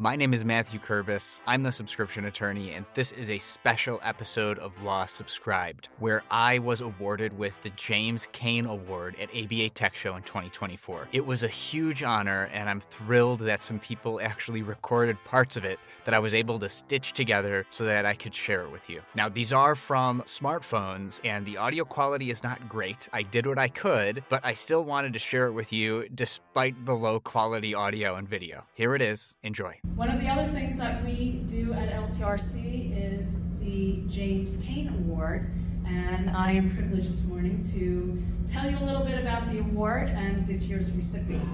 My name is Matthew Kurbis. I'm the subscription attorney, and this is a special episode of Law Subscribed, where I was awarded with the James Cain Award at ABA Tech Show in 2024. It was a huge honor, and I'm thrilled that some people actually recorded parts of it that I was able to stitch together so that I could share it with you. Now, these are from smartphones, and the audio quality is not great. I did what I could, but I still wanted to share it with you despite the low quality audio and video. Here it is. Enjoy. One of the other things that we do at LTRC is the James Cain Award, and I am privileged this morning to tell you a little bit about the award and this year's recipient.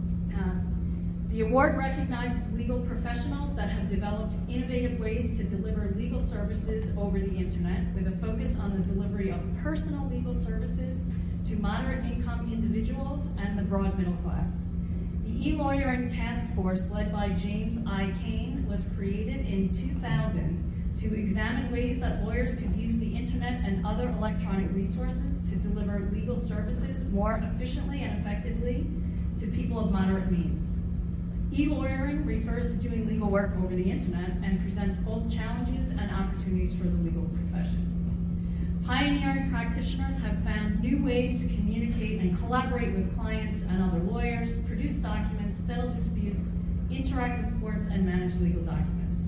The award recognizes legal professionals that have developed innovative ways to deliver legal services over the internet with a focus on the delivery of personal legal services to moderate income individuals and the broad middle class. The e-lawyering task force led by James I. Cain was created in 2000 to examine ways that lawyers could use the internet and other electronic resources to deliver legal services more efficiently and effectively to people of moderate means. E-lawyering refers to doing legal work over the internet and presents both challenges and opportunities for the legal profession. Pioneering practitioners have found new ways to communicate and collaborate with clients and other lawyers, produce documents, settle disputes, interact with courts, and manage legal documents.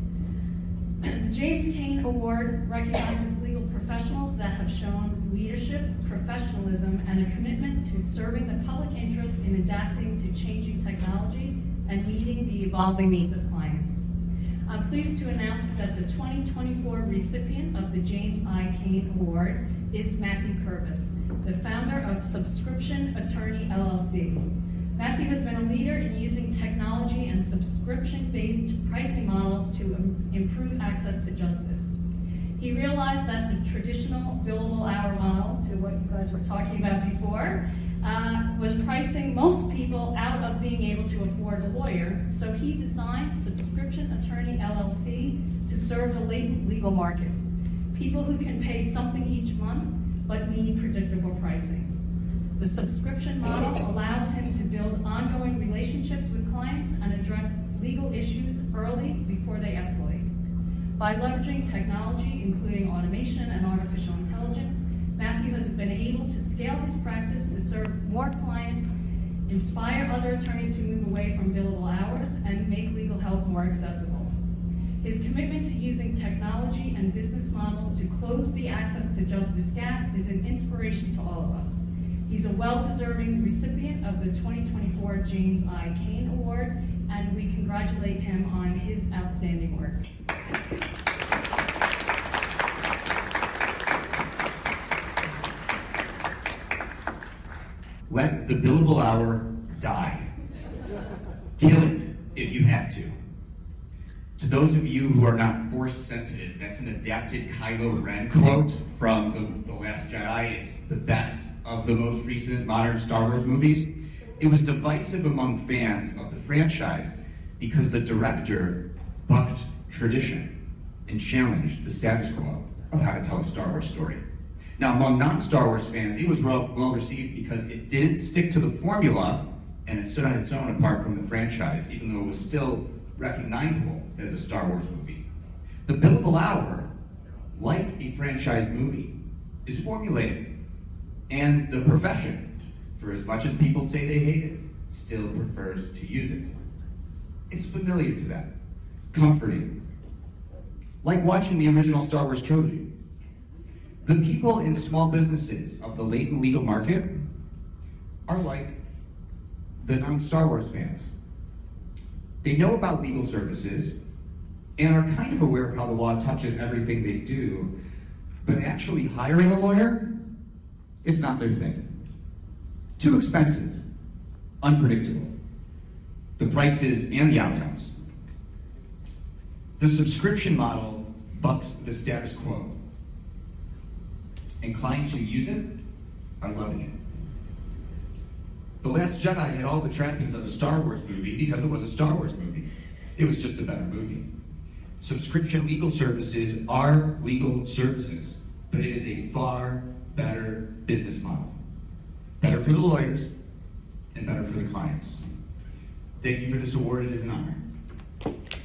The James Cain Award recognizes legal professionals that have shown leadership, professionalism, and a commitment to serving the public interest in adapting to changing technology and meeting the evolving needs of clients. I'm pleased to announce that the 2024 recipient of the James I. Cain Award is Matthew Kurbis, the founder of Subscription Attorney LLC. Matthew has been a leader in using technology and subscription-based pricing models to improve access to justice. He realized that the traditional billable hour model, to what you guys were talking about before, was pricing most people out of being able to afford a lawyer, so he designed Subscription Attorney LLC to serve the latent legal market. People who can pay something each month but need predictable pricing. The subscription model allows him to build ongoing relationships with clients and address legal issues early before they escalate. By leveraging technology, including automation and artificial intelligence, Matthew has been able to scale his practice to serve more clients, inspire other attorneys to move away from billable hours, and make legal help more accessible. His commitment to using technology and business models to close the access to justice gap is an inspiration to all of us. He's a well-deserving recipient of the 2024 James I. Cain Award, and we congratulate him on his outstanding work. Let the billable hour die. Kill it if you have to. To those of you who are not force sensitive, that's an adapted Kylo Ren quote from The Last Jedi. It's the best of the most recent modern Star Wars movies. It was divisive among fans of the franchise because the director bucked tradition and challenged the status quo of how to tell a Star Wars story. Now, among non-Star Wars fans, it was well received because it didn't stick to the formula and it stood on its own apart from the franchise, even though it was still recognizable as a Star Wars movie. The billable hour, like a franchise movie, is formulaic, and the profession, for as much as people say they hate it, still prefers to use it. It's familiar to them, comforting, like watching the original Star Wars trilogy. The people in small businesses of the latent legal market are like the non-Star Wars fans. They know about legal services and are kind of aware of how the law touches everything they do, but actually hiring a lawyer, it's not their thing. Too expensive, unpredictable, the prices and the outcomes. The subscription model bucks the status quo, and clients who use it are loving it. The Last Jedi had all the trappings of a Star Wars movie because it was a Star Wars movie. It was just a better movie. Subscription legal services are legal services, but it is a far better business model. Better for the lawyers and better for the clients. Thank you for this award. It is an honor.